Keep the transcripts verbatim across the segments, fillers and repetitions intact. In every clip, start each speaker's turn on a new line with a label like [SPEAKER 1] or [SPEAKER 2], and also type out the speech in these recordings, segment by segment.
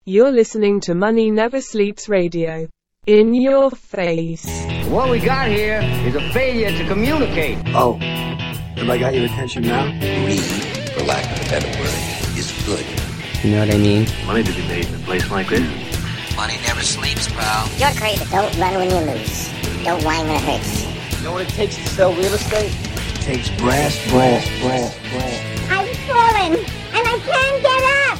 [SPEAKER 1] You're listening to Money Never Sleeps Radio. In your face.
[SPEAKER 2] What we got here is a failure to communicate.
[SPEAKER 3] Oh, have I got your attention now?
[SPEAKER 4] Greed, for lack of a better word, is good.
[SPEAKER 5] You know what I mean?
[SPEAKER 6] Money to be made in a place like this.
[SPEAKER 7] Money never sleeps, pal.
[SPEAKER 8] You're crazy. Don't run when you lose. Don't whine when it hurts.
[SPEAKER 2] You know what it takes to sell real estate?
[SPEAKER 3] It takes brass, brass, brass, brass.
[SPEAKER 8] I've fallen, and I can't get up.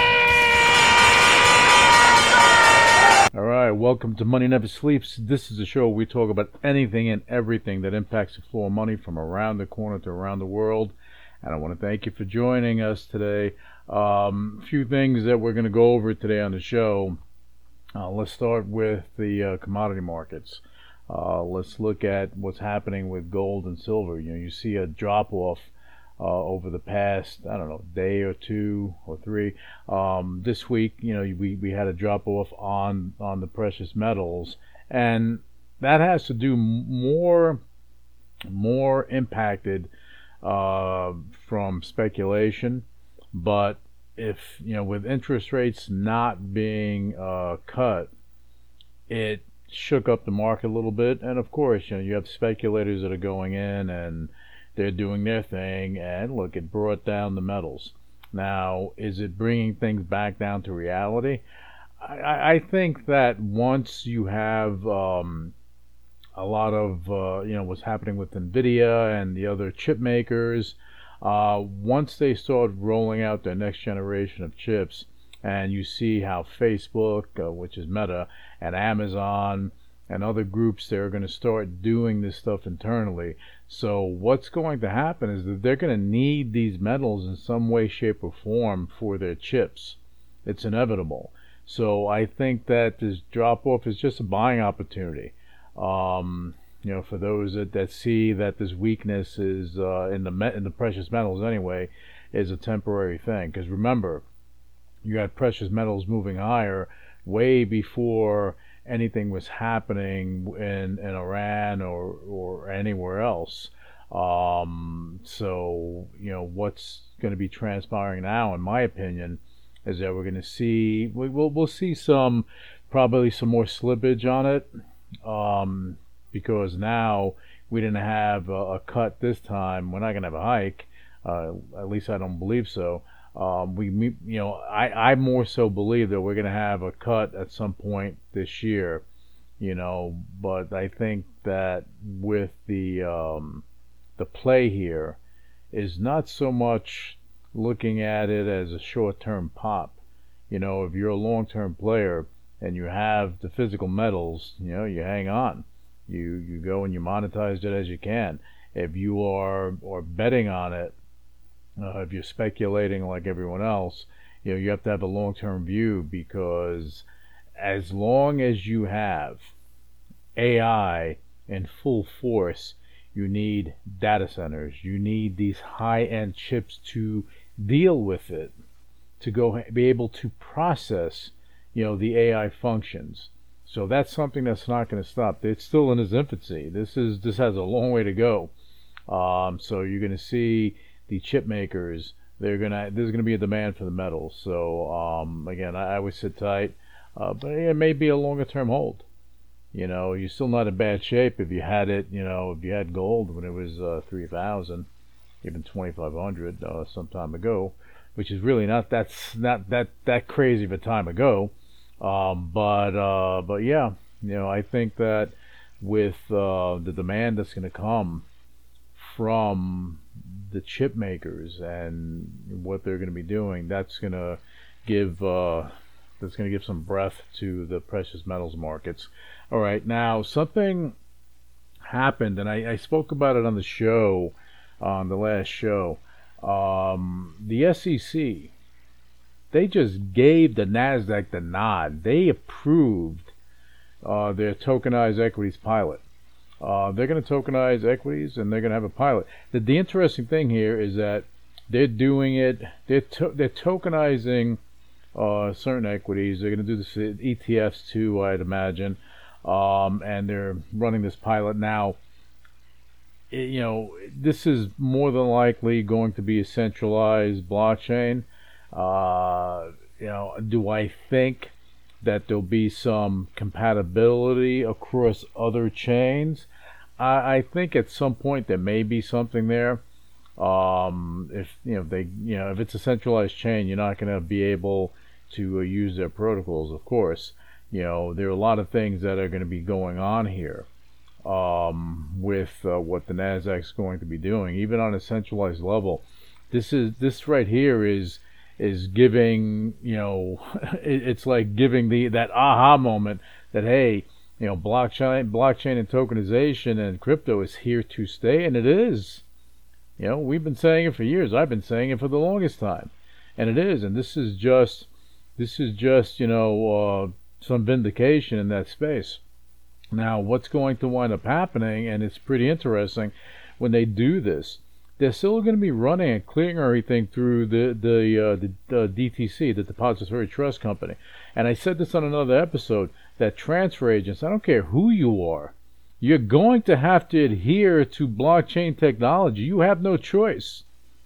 [SPEAKER 9] All right, welcome to Money Never Sleeps. This is a show where we talk about anything and everything that impacts the flow of money from around the corner to around the world. And I want to thank you for joining us today. Um, a few things that we're going to go over today on the show. Uh, let's start with the uh, commodity markets. Uh, let's look at what's happening with gold and silver. You know, you see a drop-off Uh, over the past, I don't know, day or two or three. Um, this week, you know, we, we had a drop off on, on the precious metals, and that has to do more, more impacted uh, from speculation. But if, you know, with interest rates not being uh, cut, it shook up the market a little bit. And of course, you know, you have speculators that are going in and they're doing their thing, and look, it brought down the metals. Now, is it bringing things back down to reality? I, I think that once you have um, a lot of, uh, you know, what's happening with NVIDIA and the other chip makers, uh, once they start rolling out their next generation of chips, and you see how Facebook, uh, which is Meta, and Amazon, and other groups, they're going to start doing this stuff internally. So what's going to happen is that they're going to need these metals in some way, shape, or form for their chips. It's inevitable. So I think that this drop-off is just a buying opportunity. Um, you know, for those that, that see that this weakness is uh, in the met, in the precious metals anyway, is a temporary thing. Because remember, you had precious metals moving higher way before anything was happening in, in Iran or, or anywhere else. Um, so, you know, what's going to be transpiring now, in my opinion, is that we're going to see, we, we'll, we'll see some, probably some more slippage on it, um, because now we didn't have a, a cut this time. We're not going to have a hike. Uh, at least I don't believe so. Um, we, you know, I, I more so believe that we're going to have a cut at some point this year, you know, but I think that with the, um, the play here is not so much looking at it as a short-term pop. You know, if you're a long-term player and you have the physical metals, you know, you hang on, you, you go and you monetize it as you can. If you are, or betting on it, Uh, if you're speculating like everyone else, you know, you have to have a long-term view, because as long as you have A I in full force, you need data centers. You need these high-end chips to deal with it, to go be able to process, you know, the A I functions. So that's something that's not going to stop. It's still in its infancy. This is this has a long way to go. Um, so you're going to see the chip makers, they're gonna there's gonna be a demand for the metals. So um, again, I, I would sit tight, uh, but it may be a longer term hold. You know, you're still not in bad shape if you had it. You know, if you had gold when it was uh, three thousand, even twenty-five hundred uh, some time ago, which is really not that's not that that crazy of a time ago. Um, but uh, but yeah, you know, I think that with uh, the demand that's going to come from the chip makers and what they're going to be doing, that's going to give uh, that's going to give some breath to the precious metals markets. All right, now something happened, and I, I spoke about it on the show, on the last show. Um, the S E C, they just gave the NASDAQ the nod. They approved uh, their tokenized equities pilot. Uh, they're going to tokenize equities, and they're going to have a pilot. The, the interesting thing here is that they're doing it, they're, to, they're tokenizing uh, certain equities. They're going to do this E T Fs too, I'd imagine, um, and they're running this pilot now. It, you know, this is more than likely going to be a centralized blockchain. Uh, you know, do I think that there'll be some compatibility across other chains? I, I think at some point there may be something there. Um, if you know, they, you know, if it's a centralized chain, you're not going to be able to uh, use their protocols. Of course, you know, there are a lot of things that are going to be going on here um, with uh, what the Nasdaq's going to be doing, even on a centralized level. This is this right here is is giving, you know, it, it's like giving the that aha moment that, hey, you know, blockchain, blockchain and tokenization and crypto is here to stay, and it is. You know, we've been saying it for years. I've been saying it for the longest time, and it is. And this is just, this is just, you know, uh, some vindication in that space. Now, what's going to wind up happening, and it's pretty interesting, when they do this, they're still going to be running and clearing everything through the the uh, the uh, D T C, the Depository Trust Company. And I said this on another episode, that transfer agents, I don't care who you are, you're going to have to adhere to blockchain technology. You have no choice.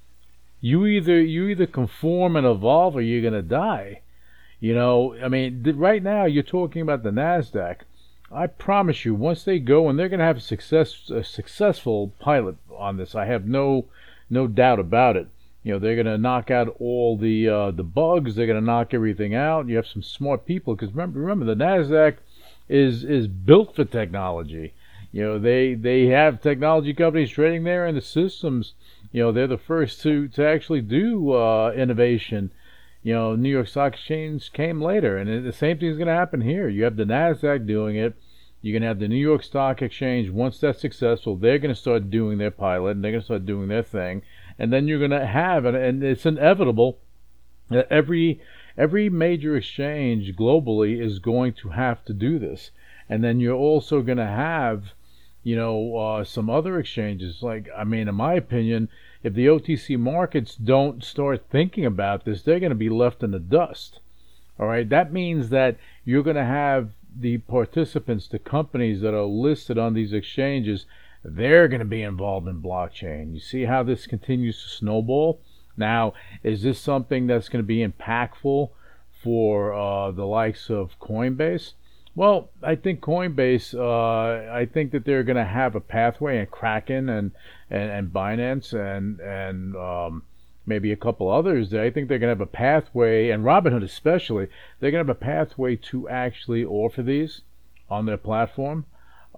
[SPEAKER 9] You either you either conform and evolve, or you're going to die. You know, I mean, th- right now you're talking about the Nasdaq. I promise you, once they go, and they're going to have a success a successful pilot on this, I have no no doubt about it. You know, they're going to knock out all the uh, the bugs. They're going to knock everything out. You have some smart people, because remember, remember the Nasdaq is is built for technology. You know, they they have technology companies trading there, and the systems, you know, they're the first to to actually do uh, innovation. You know, New York Stock Exchange came later, and the same thing is going to happen here. You have the Nasdaq doing it. You're going to have the New York Stock Exchange. Once that's successful, they're going to start doing their pilot, and they're going to start doing their thing. And then you're going to have, and, and it's inevitable, that every every major exchange globally is going to have to do this. And then you're also going to have, you know, uh, some other exchanges. Like, I mean, in my opinion, if the O T C markets don't start thinking about this, they're going to be left in the dust. All right, that means that you're going to have the participants, the companies that are listed on these exchanges, they're going to be involved in blockchain. You see how this continues to snowball? Now, is this something that's going to be impactful for uh, the likes of Coinbase? Well, I think Coinbase, uh, I think that they're going to have a pathway, and Kraken and, and, and Binance and, and um, maybe a couple others. I think they're going to have a pathway, and Robinhood especially, they're going to have a pathway to actually offer these on their platform.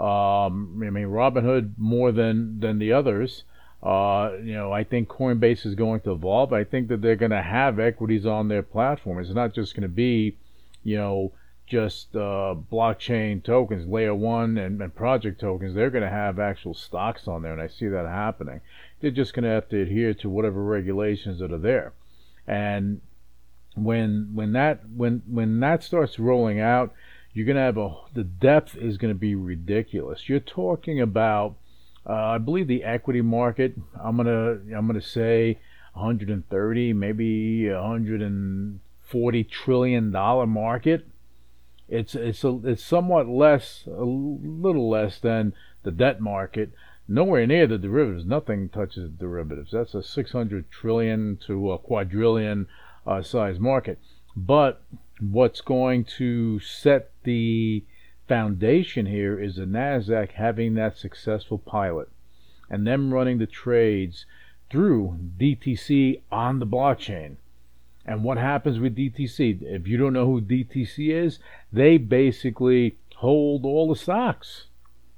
[SPEAKER 9] Um, I mean, Robinhood more than, than the others. Uh, you know, I think Coinbase is going to evolve. I think that they're going to have equities on their platform. It's not just going to be, you know, just uh, blockchain tokens, layer one and, and project tokens. They're going to have actual stocks on there, and I see that happening. They're just going to have to adhere to whatever regulations that are there. And when when that when when that starts rolling out, you're going to have a the depth is going to be ridiculous. You're talking about, uh, I believe the equity market, I'm gonna I'm gonna say one hundred thirty, maybe one hundred forty trillion dollar market. It's it's a, it's somewhat less, a little less than the debt market. Nowhere near the derivatives. Nothing touches derivatives. That's a six hundred trillion to a quadrillion uh, size market. But what's going to set the foundation here is the Nasdaq having that successful pilot, and them running the trades through D T C on the blockchain. And what happens with D T C? If you don't know who D T C is, they basically hold all the stocks.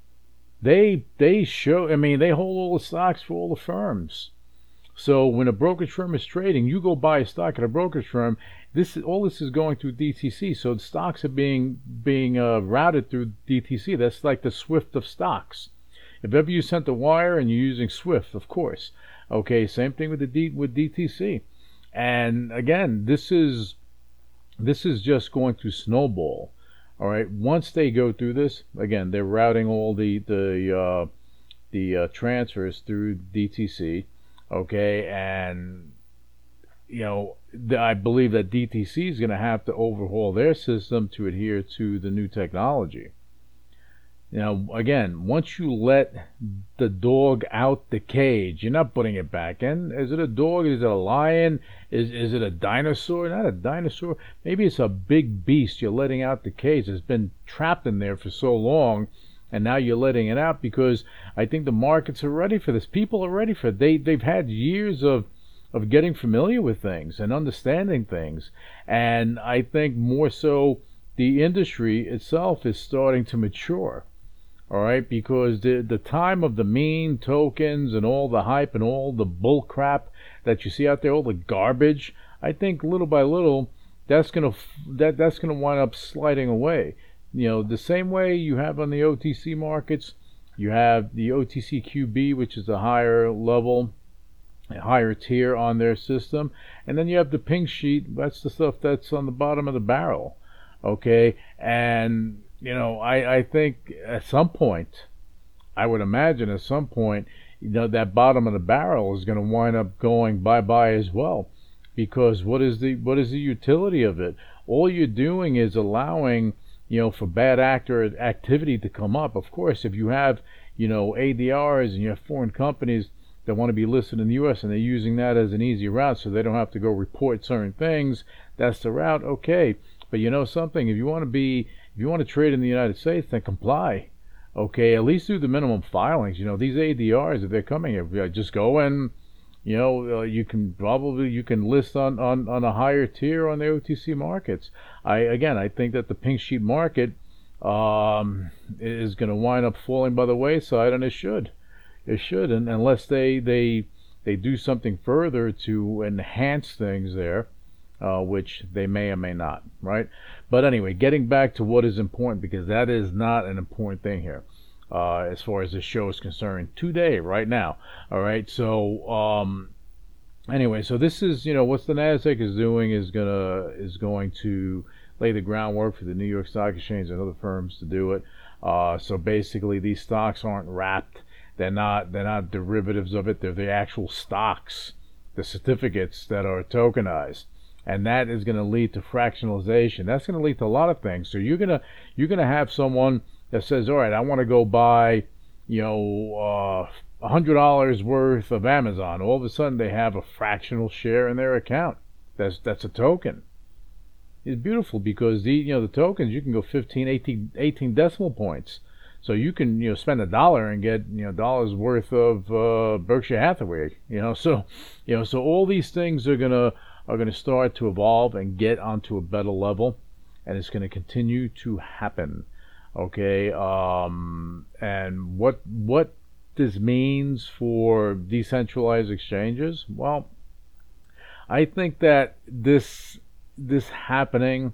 [SPEAKER 9] They they show, I mean, they hold all the stocks for all the firms. So when a brokerage firm is trading, you go buy a stock at a brokerage firm. This all this is going through D T C. So the stocks are being being uh, routed through D T C. That's like the SWIFT of stocks. If ever you sent a wire and you're using SWIFT, of course. Okay, same thing with the D, with D T C. And again, this is this is just going to snowball. All right. Once they go through this, again, they're routing all the the uh, the uh, transfers through D T C. Okay, and you know, the, I believe that D T C is going to have to overhaul their system to adhere to the new technology. You know, again, once you let the dog out the cage, you're not putting it back in. Is it a dog? Is it a lion? Is is it a dinosaur? Not a dinosaur. Maybe it's a big beast you're letting out the cage. It's been trapped in there for so long, and now you're letting it out because I think the markets are ready for this. People are ready for it. They, they've had years of, of getting familiar with things and understanding things. And I think more so the industry itself is starting to mature. All right, because the the time of the meme tokens and all the hype and all the bull crap that you see out there, all the garbage, I think little by little that's gonna that that's gonna wind up sliding away. You know, the same way you have on the O T C markets, you have the O T C Q B, which is a higher level, a higher tier on their system, and then you have the pink sheet. That's the stuff that's on the bottom of the barrel. Okay, and you know, I, I think at some point, I would imagine at some point, you know, that bottom of the barrel is going to wind up going bye-bye as well. Because what is the what is the utility of it? All you're doing is allowing, you know, for bad actor activity to come up. Of course, if you have, you know, A D Rs and you have foreign companies that want to be listed in the U S and they're using that as an easy route so they don't have to go report certain things, that's the route, okay. But you know something, if you want to be If you want to trade in the United States, then comply. Okay, at least do the minimum filings. You know, these A D Rs, if they're coming here, just go and, you know, uh, you can probably, you can list on, on, on a higher tier on the O T C markets. I, again, I think that the pink sheet market um, is going to wind up falling by the wayside, and it should. It should, and unless they, they, they do something further to enhance things there. Uh, which they may or may not, right? But anyway, getting back to what is important, because that is not an important thing here uh, as far as the show is concerned today, right now. All right, so um, anyway, so this is, you know, what the NASDAQ is doing is gonna is going to lay the groundwork for the New York Stock Exchange and other firms to do it. Uh, so basically, these stocks aren't wrapped; they're not they're not derivatives of it. They're the actual stocks, the certificates that are tokenized. And that is going to lead to fractionalization. That's going to lead to a lot of things. So you're gonna you're gonna have someone that says, "All right, I want to go buy, you know, uh, a hundred dollars worth of Amazon." All of a sudden, they have a fractional share in their account. That's that's a token. It's beautiful because the you know the tokens you can go fifteen, eighteen, eighteen decimal points. So you can you know spend a dollar and get you know dollars worth of uh, Berkshire Hathaway. You know, so you know so all these things are gonna. are going to start to evolve and get onto a better level, and it's going to continue to happen. Okay, um, and what what this means for decentralized exchanges? Well, I think that this this happening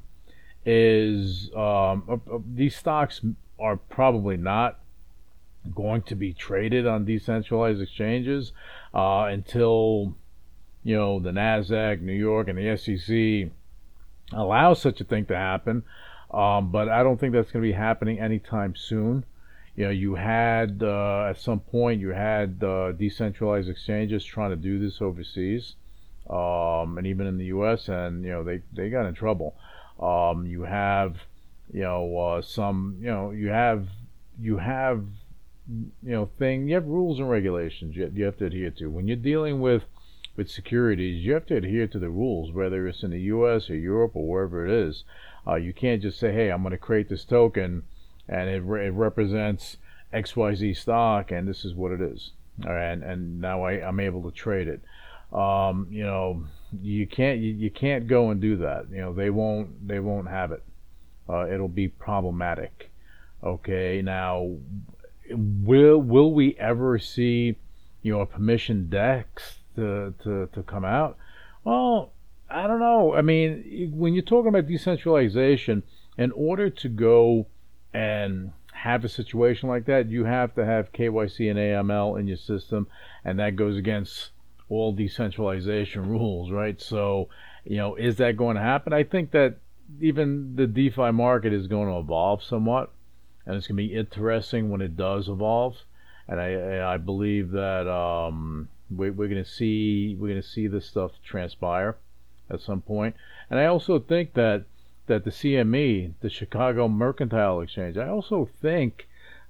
[SPEAKER 9] is um, uh, uh, these stocks are probably not going to be traded on decentralized exchanges uh, until you know, the NASDAQ, New York, and the S E C allow such a thing to happen. Um, but I don't think that's going to be happening anytime soon. You know, you had, uh, at some point, you had uh, decentralized exchanges trying to do this overseas, um, and even in the U S, and, you know, they, they got in trouble. Um, you have, you know, uh, some, you know, you have, you have, you know, thing, you have rules and regulations you, you have to adhere to. When you're dealing with with securities, you have to adhere to the rules, whether it's in the U S or Europe or wherever it is. Uh, you can't just say, hey, I'm going to create this token and it, re- it represents X Y Z stock and this is what it is. All right, and, and now I, I'm able to trade it. Um, you know, you can't you, you can't go and do that. You know, they won't they won't have it. Uh, it'll be problematic. Okay, now will will we ever see, you know, a permission DEX To, to, to come out? Well, I don't know. I mean, when you're talking about decentralization, in order to go and have a situation like that, you have to have K Y C and A M L in your system, and that goes against all decentralization rules, right? So, you know, is that going to happen? I think that even the DeFi market is going to evolve somewhat, and it's going to be interesting when it does evolve. And I, I believe that um, we, we're going to see we're going to see this stuff transpire at some point. And I also think that that the C M E, the Chicago Mercantile Exchange, I also think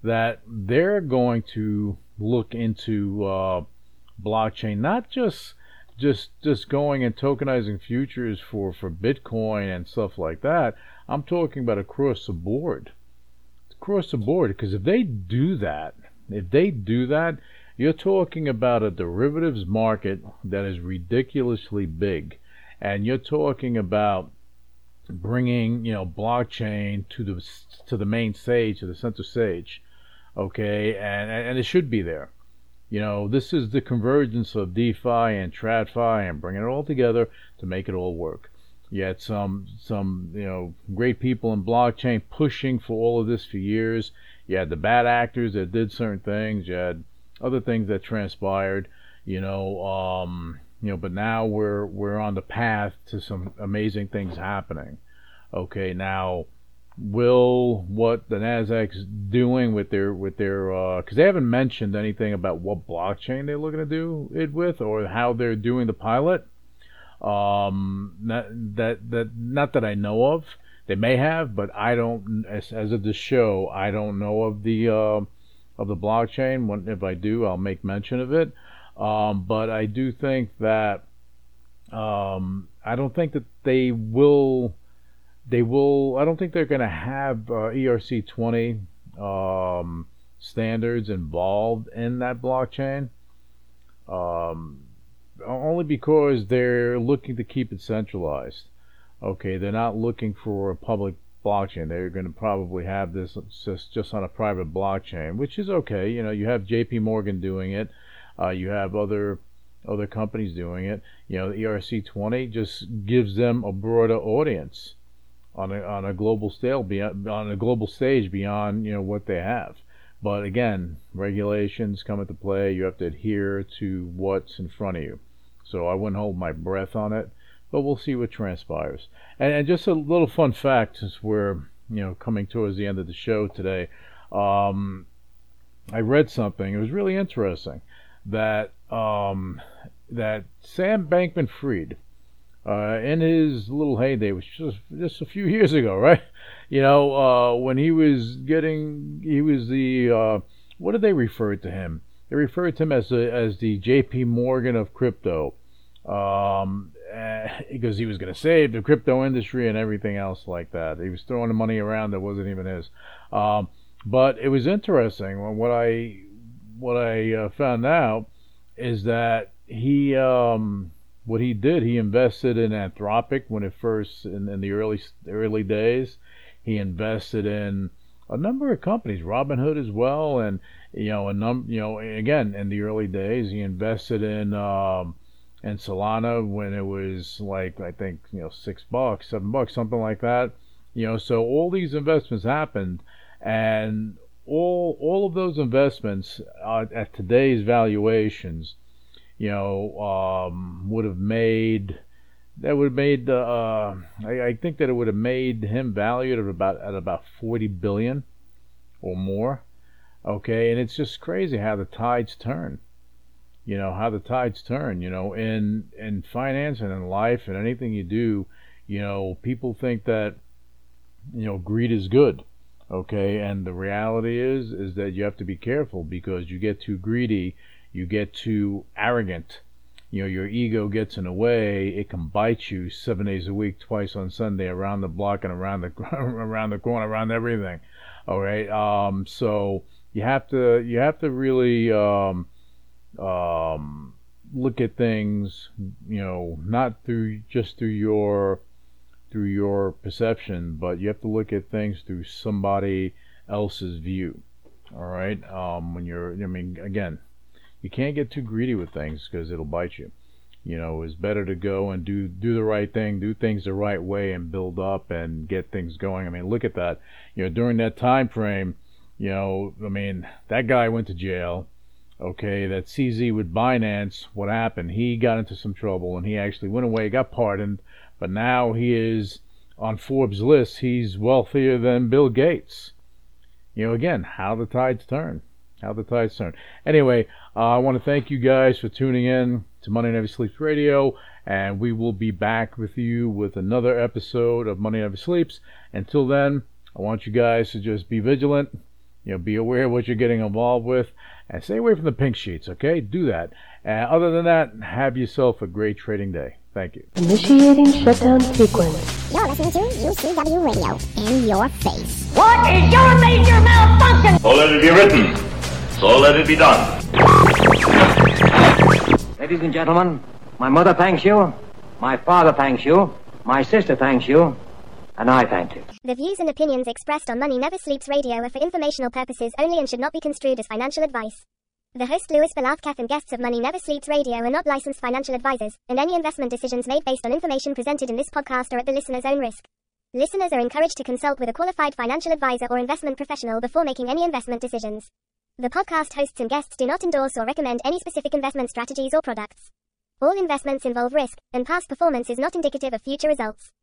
[SPEAKER 9] that they're going to look into uh, blockchain, not just just just going and tokenizing futures for, for Bitcoin and stuff like that. I'm talking about across the board. Across the board, because if they do that, if they do that, you're talking about a derivatives market that is ridiculously big, and you're talking about bringing, you know, blockchain to the to the main stage, to the center stage, okay, and and it should be there. You know, this is the convergence of DeFi and TradFi and bringing it all together to make it all work. You had some some you know great people in blockchain pushing for all of this for years. You had the bad actors that did certain things. You had other things that transpired. You know, um, you know, but now we're we're on the path to some amazing things happening. Okay, now will what the Nasdaq's doing with their with their because uh, they haven't mentioned anything about what blockchain they're looking to do it with or how they're doing the pilot. Um, not that that not that I know of. They may have, but I don't. As, as of this show, I don't know of the uh, of the blockchain. When, if I do, I'll make mention of it. Um, but I do think that um, I don't think that they will. They will. I don't think they're going to have uh, E R C twenty um, standards involved in that blockchain. Um, only because they're looking to keep it centralized. Okay, they're not looking for a public blockchain. They're going to probably have this just, just on a private blockchain, which is okay. You know, you have J P Morgan doing it. Uh, you have other other companies doing it. You know, the E R C twenty just gives them a broader audience on a on a global scale, beyond, on a global stage beyond you know what they have. But again, regulations come into play. You have to adhere to what's in front of you. So I wouldn't hold my breath on it. But we'll see what transpires. And, and just a little fun fact, since we're you know coming towards the end of the show today, um, I read something. It was really interesting that um, that Sam Bankman-Fried, uh, in his little heyday, which was just just a few years ago, right? You know, uh, when he was getting, he was the uh, what did they refer to him? They referred to him as the as the J P Morgan of crypto. Um, uh, because he was going to save the crypto industry and everything else like that. He was throwing the money around that wasn't even his. Um, but it was interesting. What I what I uh, found out is that he um, what he did. He invested in Anthropic when it first in, in the early early days. He invested in a number of companies, Robinhood as well, and you know a num you know again in the early days he invested in. Um, And Solana when it was like I think you know six bucks, seven bucks, something like that. You know, so all these investments happened, and all all of those investments uh, at today's valuations, you know, um, would have made that would have made uh, I, I think that it would have made him valued at about at about forty billion or more. Okay, and it's just crazy how the tides turn. You know, how the tides turn, you know, in, in finance and in life and anything you do, you know, people think that, you know, greed is good, okay? And the reality is, is that you have to be careful because you get too greedy, you get too arrogant, you know, your ego gets in the way, it can bite you seven days a week, twice on Sunday, around the block and around the, around the corner, around everything, all right? Um, so you have to, you have to really, um, um look at things, you know, not through just through your through your perception, but you have to look at things through somebody else's view. All right, um when you're I mean again, you can't get too greedy with things because it'll bite you. You know, it's better to go and do do the right thing, do things the right way, and build up and get things going. I mean, look at that. You know, during that time frame, you know, I mean, that guy went to jail. Okay, that C Z with Binance, what happened? He got into some trouble and he actually went away, got pardoned, but now he is on Forbes' list. He's wealthier than Bill Gates. You know, again, how the tides turn. How the tides turn. Anyway, uh, I want to thank you guys for tuning in to Money Never Sleeps Radio, and we will be back with you with another episode of Money Never Sleeps. Until then, I want you guys to just be vigilant. You know, be aware of what you're getting involved with, and stay away from the pink sheets, okay? Do that. And other than that, have yourself a great trading day. Thank you.
[SPEAKER 5] Initiating shutdown sequence.
[SPEAKER 8] You're listening to U C W Radio. In your face.
[SPEAKER 2] What is your major malfunction?
[SPEAKER 6] So let it be written. So let it be done.
[SPEAKER 2] Ladies and gentlemen, my mother thanks you, my father thanks you, my sister thanks you, and I thank you.
[SPEAKER 10] The views and opinions expressed on Money Never Sleeps Radio are for informational purposes only and should not be construed as financial advice. The host Louis Belafkath and guests of Money Never Sleeps Radio are not licensed financial advisors, and any investment decisions made based on information presented in this podcast are at the listener's own risk. Listeners are encouraged to consult with a qualified financial advisor or investment professional before making any investment decisions. The podcast hosts and guests do not endorse or recommend any specific investment strategies or products. All investments involve risk, and past performance is not indicative of future results.